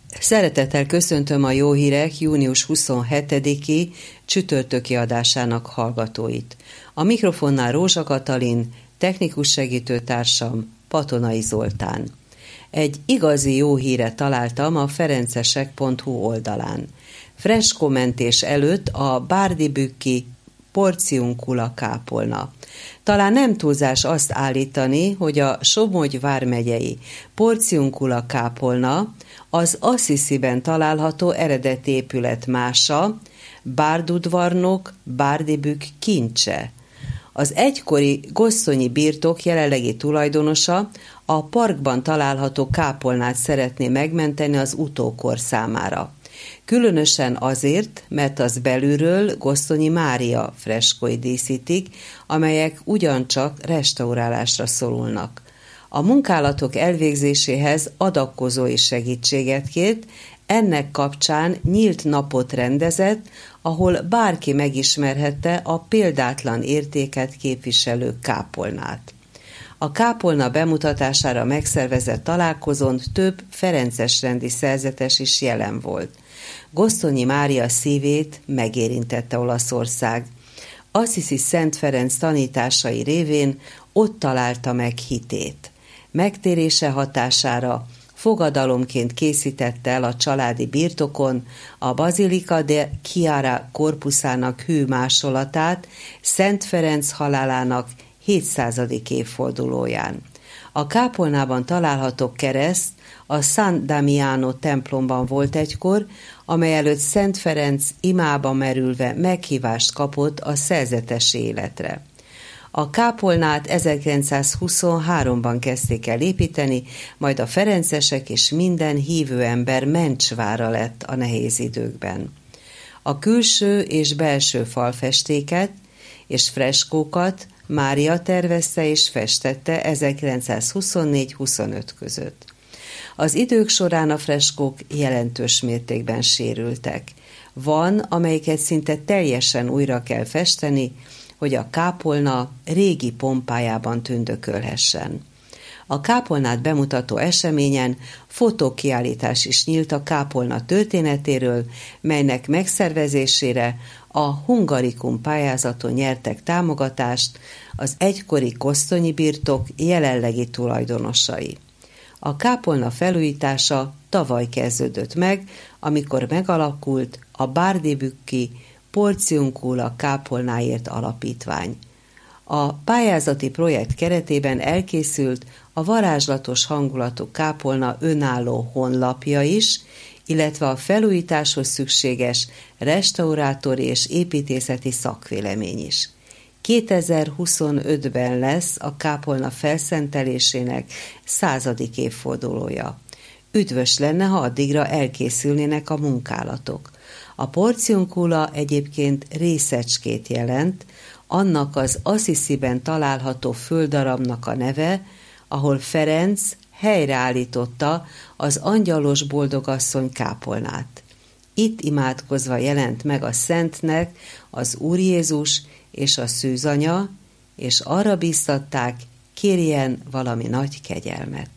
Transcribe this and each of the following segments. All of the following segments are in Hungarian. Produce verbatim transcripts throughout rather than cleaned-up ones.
Szeretettel köszöntöm a Jó Hírek június huszonhetediki csütörtöki adásának hallgatóit. A mikrofonnál Rózsa Katalin, technikus segítőtársam Patonai Zoltán. Egy igazi jó híre találtam a ferencesek pont hu oldalán. Freskómentés előtt a bárdibükki porciunkula kápolna. Talán nem túlzás azt állítani, hogy a Somogy vármegyei porciunkula kápolna az Assisiben található eredeti épület mása, bárdudvarnok Bárdibükk kincse. Az egykori gosszonyi birtok jelenlegi tulajdonosa a parkban található kápolnát szeretné megmenteni az utókor számára. Különösen azért, mert az belülről Gosztonyi Mária freskói díszítik, amelyek ugyancsak restaurálásra szorulnak. A munkálatok elvégzéséhez adakozói segítséget kért, ennek kapcsán nyílt napot rendezett, ahol bárki megismerhette a példátlan értéket képviselő kápolnát. A kápolna bemutatására megszervezett találkozón több ferences rendi szerzetes is jelen volt. Gosztonyi Mária szívét megérintette Olaszország. Assisi Szent Ferenc tanításai révén ott találta meg hitét. Megtérése hatására fogadalomként készítette el a családi birtokon a Basilica de Chiara korpuszának hű másolatát Szent Ferenc halálának hétszázadik évfordulóján. A kápolnában található kereszt a San Damiano templomban volt egykor, amely előtt Szent Ferenc imába merülve meghívást kapott a szerzetesi életre. A kápolnát ezerkilencszázhuszonháromban kezdték el építeni, majd a ferencesek és minden hívő ember mencsvára lett a nehéz időkben. A külső és belső falfestéket és freskókat Mária tervezte és festette ezerkilencszázhuszonnégy-huszonöt között. Az idők során a freskók jelentős mértékben sérültek. Van, amelyiket szinte teljesen újra kell festeni, hogy a kápolna régi pompájában tündökölhessen. A kápolnát bemutató eseményen fotókiállítás is nyílt a kápolna történetéről, melynek megszervezésére a Hungarikum pályázaton nyertek támogatást az egykori kosztonyi birtok jelenlegi tulajdonosai. A kápolna felújítása tavaly kezdődött meg, amikor megalakult a Bárdibükki Porciunkula kápolnáért alapítvány. A pályázati projekt keretében elkészült a varázslatos hangulatú kápolna önálló honlapja is, illetve a felújításhoz szükséges restaurátori és építészeti szakvélemény is. kétezer-huszonötben lesz a kápolna felszentelésének századik évfordulója. Üdvös lenne, ha addigra elkészülnének a munkálatok. A porciunkula egyébként részecskét jelent, annak az Assisiben található földdarabnak a neve, ahol Ferenc helyreállította az angyalos boldogasszony kápolnát. Itt imádkozva jelent meg a Szentnek az Úr Jézus és a szűzanya, és arra bíztatták, kérjen valami nagy kegyelmet.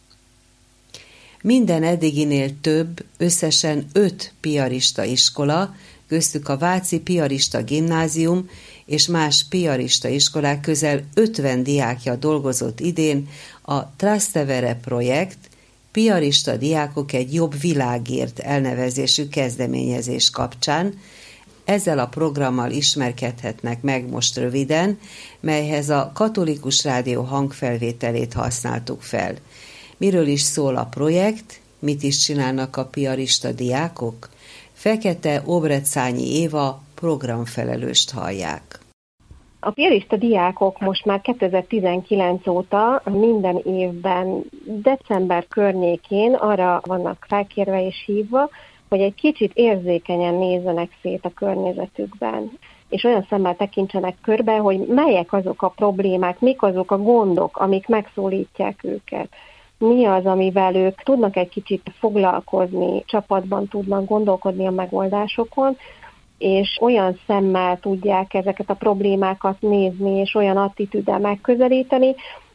Minden eddiginél több, összesen öt piarista iskola, köztük a Váci Piarista Gimnázium és más piarista iskolák közel ötven diákja dolgozott idén a Trastevere projekt, Piarista diákok egy jobb világért elnevezésű kezdeményezés kapcsán. Ezzel a programmal ismerkedhetnek meg most röviden, melyhez a Katolikus Rádió hangfelvételét használtuk fel. Miről is szól a projekt, mit is csinálnak a piarista diákok? Fekete Obrecányi Éva programfelelőst hallják. A piarista diákok most már kétezer-tizenkilenc óta minden évben december környékén arra vannak felkérve és hívva, hogy egy kicsit érzékenyen nézzenek szét a környezetükben, és olyan szemmel tekintsenek körbe, hogy melyek azok a problémák, mik azok a gondok, amik megszólítják őket. Mi az, amivel ők tudnak egy kicsit foglalkozni, csapatban tudnak gondolkodni a megoldásokon, és olyan szemmel tudják ezeket a problémákat nézni, és olyan attitűddel megközelíteni,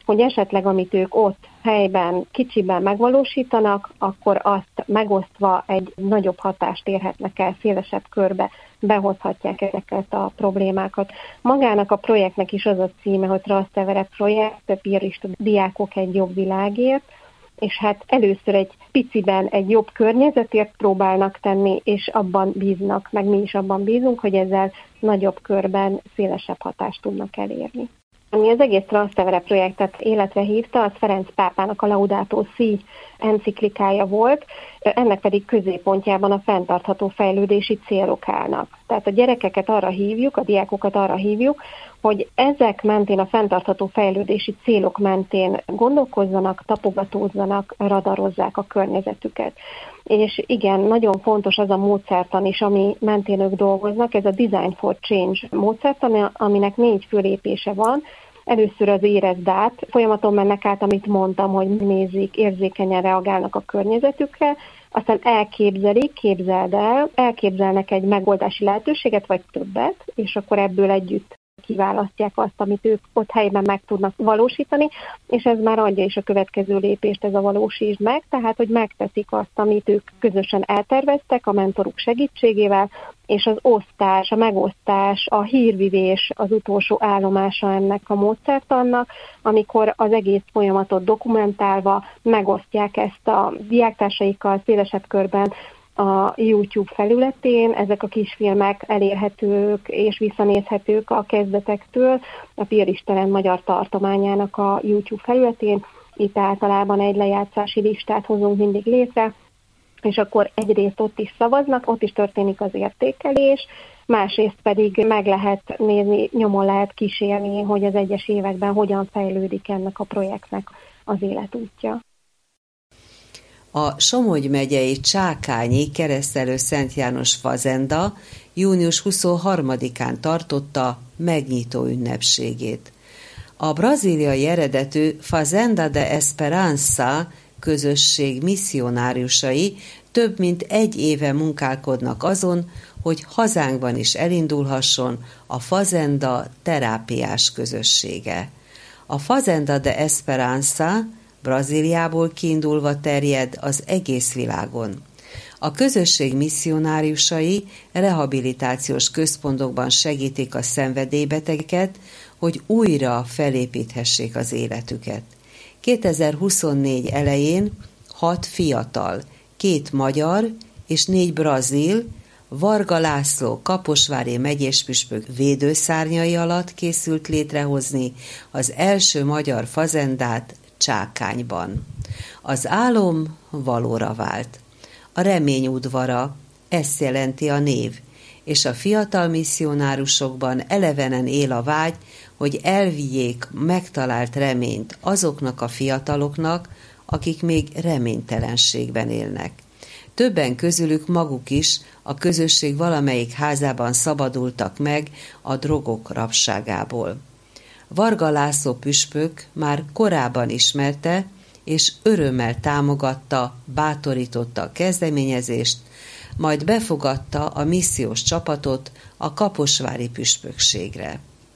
hogy esetleg amit ők ott helyben, kicsiben megvalósítanak, akkor azt megosztva egy nagyobb hatást érhetnek el, szélesebb körbe behozhatják ezeket a problémákat. Magának a projektnek is az a címe, hogy Trastevere projekt, piarista diákok egy jobb világért, és hát először egy piciben egy jobb környezetért próbálnak tenni, és abban bíznak, meg mi is abban bízunk, hogy ezzel nagyobb körben szélesebb hatást tudnak elérni. Ami az egész Trastevere projektet életre hívta, az Ferenc pápának a Laudato Si enciklikája volt, ennek pedig középpontjában a fenntartható fejlődési célok állnak. Tehát a gyerekeket arra hívjuk, a diákokat arra hívjuk, hogy ezek mentén, a fenntartható fejlődési célok mentén gondolkozzanak, tapogatózzanak, radarozzák a környezetüket. És igen, nagyon fontos az a módszertan is, ami mentén ők dolgoznak, ez a Design for Change módszertan, aminek négy főlépése van. Először az érezd át, folyamaton mennek át, amit mondtam, hogy nézik, érzékenyen reagálnak a környezetükre, aztán elképzelik, képzeld el, elképzelnek egy megoldási lehetőséget, vagy többet, és akkor ebből együtt kiválasztják azt, amit ők ott helyben meg tudnak valósítani, és ez már adja is a következő lépést, ez a valósítsd meg, tehát, hogy megteszik azt, amit ők közösen elterveztek a mentoruk segítségével, és az osztás, a megosztás, a hírvivés az utolsó állomása ennek a módszertannak, amikor az egész folyamatot dokumentálva megosztják ezt a diáktársaikkal szélesebb körben, a YouTube felületén, ezek a kisfilmek elérhetők és visszanézhetők a kezdetektől a Piaristelen magyar tartományának a YouTube felületén. Itt általában egy lejátszási listát hozunk mindig létre, és akkor egyrészt ott is szavaznak, ott is történik az értékelés, másrészt pedig meg lehet nézni, nyomon lehet kísérni, hogy az egyes években hogyan fejlődik ennek a projektnek az életútja. A Somogy megyei Csákányi Keresztelő Szent János fazenda június huszonharmadikán tartotta megnyitó ünnepségét. A brazíliai eredetű Fazenda de Esperança közösség misszionáriusai több mint egy éve munkálkodnak azon, hogy hazánkban is elindulhasson a Fazenda terápiás közössége. A Fazenda de Esperança Brazíliából kiindulva terjed az egész világon. A közösség misszionáriusai rehabilitációs központokban segítik a szenvedélybetegeket, hogy újra felépíthessék az életüket. kétezer-huszonnégy elején hat fiatal, két magyar és négy brazil, Varga László kaposvári megyéspüspök védőszárnyai alatt készült létrehozni az első magyar fazendát Csákányban. Az álom valóra vált. A remény udvara, ezt jelenti a név, és a fiatal misszionárusokban elevenen él a vágy, hogy elvigyék megtalált reményt azoknak a fiataloknak, akik még reménytelenségben élnek. Többen közülük maguk is a közösség valamelyik házában szabadultak meg a drogok rabságából. Varga László püspök már korábban ismerte, és örömmel támogatta, bátorította a kezdeményezést, majd befogadta a missziós csapatot a kaposvári püspökségre.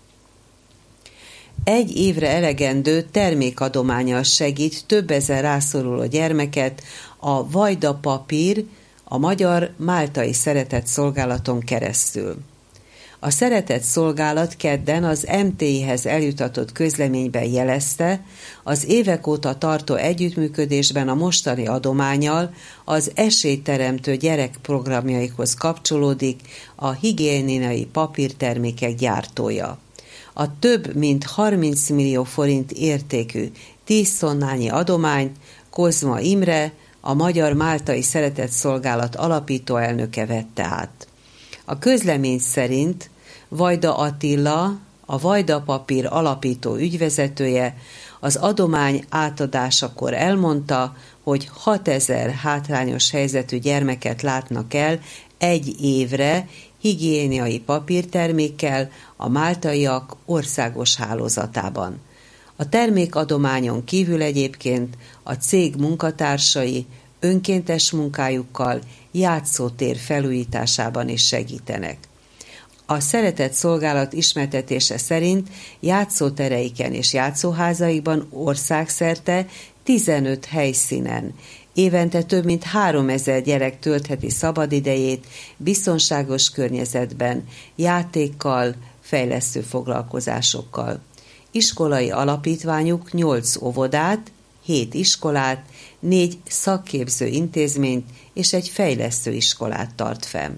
Egy évre elegendő termékadománnyal segít több ezer rászoruló gyermeket a Vajda Papír, a Magyar Máltai Szeretett Szolgálaton keresztül. A Szeretett Szolgálat kedden az em té i-hez eljutatott közleményben jelezte, az évek óta tartó együttműködésben a mostani adománnyal az esélyteremtő gyerekprogramjaikhoz kapcsolódik a higiéniai papírtermékek gyártója. A több mint harminc millió forint értékű tíz tonnányi adományt Kozma Imre, a Magyar Máltai Szeretett Szolgálat alapító elnöke vette át. A közlemény szerint Vajda Attila, a Vajda Papír alapító ügyvezetője az adomány átadásakor elmondta, hogy hatezer hátrányos helyzetű gyermeket látnak el egy évre higiéniai papírtermékkel a máltaiak országos hálózatában. A termékadományon kívül egyébként a cég munkatársai önkéntes munkájukkal játszótér felújításában is segítenek. A Szeretett Szolgálat ismertetése szerint játszótereiken és játszóházaikban országszerte tizenöt helyszínen évente több mint háromezer gyerek töltheti szabadidejét biztonságos környezetben, játékkal, fejlesztő foglalkozásokkal. Iskolai alapítványuk nyolc óvodát, hét iskolát, négy szakképző intézményt és egy fejlesztő iskolát tart fenn.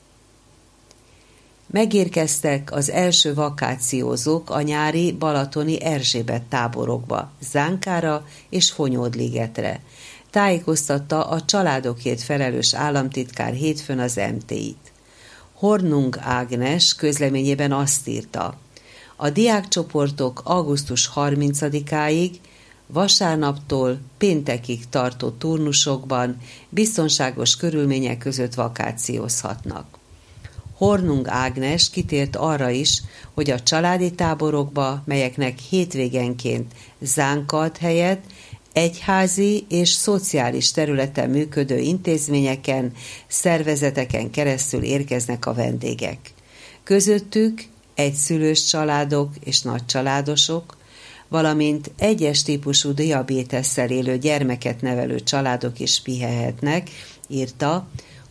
Megérkeztek az első vakációzók a nyári balatoni Erzsébet táborokba, Zánkára és Fonyódligetre. Tájékoztatta a családokért felelős államtitkár hétfőn az em té í-t. Hornung Ágnes közleményében azt írta: a diákcsoportok augusztus harmincadikáig vasárnaptól péntekig tartó turnusokban biztonságos körülmények között vakációzhatnak. Hornung Ágnes kitért arra is, hogy a családi táborokba, melyeknek hétvégenként zánkat helyett egyházi és szociális területen működő intézményeken, szervezeteken keresztül érkeznek a vendégek. Közöttük egyszülős családok és nagycsaládosok, valamint egyes típusú diabétesszel élő gyermeket nevelő családok is pihenhetnek, írta,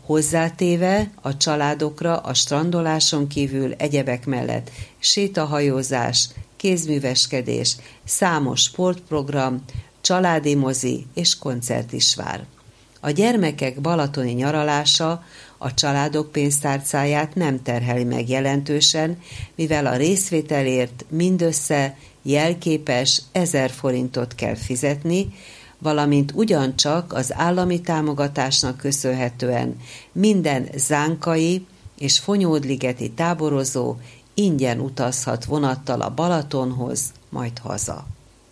hozzátéve a családokra a strandoláson kívül egyebek mellett sétahajózás, kézműveskedés, számos sportprogram, családi mozi és koncert is vár. A gyermekek balatoni nyaralása a családok pénztárcáját nem terheli meg jelentősen, mivel a részvételért mindössze jelképes ezer forintot kell fizetni, valamint ugyancsak az állami támogatásnak köszönhetően minden zánkai és fonyódligeti táborozó ingyen utazhat vonattal a Balatonhoz, majd haza.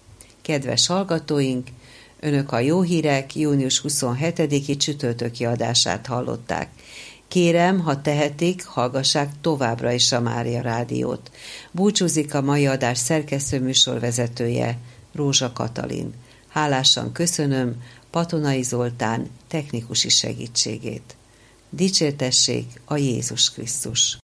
Kedves hallgatóink, Önök a Jó Hírek június huszonhetediki csütörtöki adását hallották. Kérem, ha tehetik, hallgassák továbbra is a Mária Rádiót. Búcsúzik a mai adás szerkesztő műsorvezetője, Rózsa Katalin. Hálásan köszönöm Patonai Zoltán technikusi segítségét. Dicsértessék a Jézus Krisztus!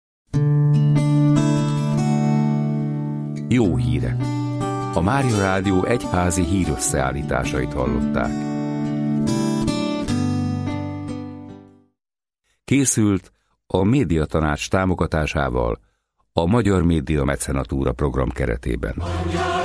Jó hírek! A Mária Rádió egyházi hírösszeállításait hallották. Készült a Médiatanács támogatásával a Magyar Média Mecenatúra program keretében.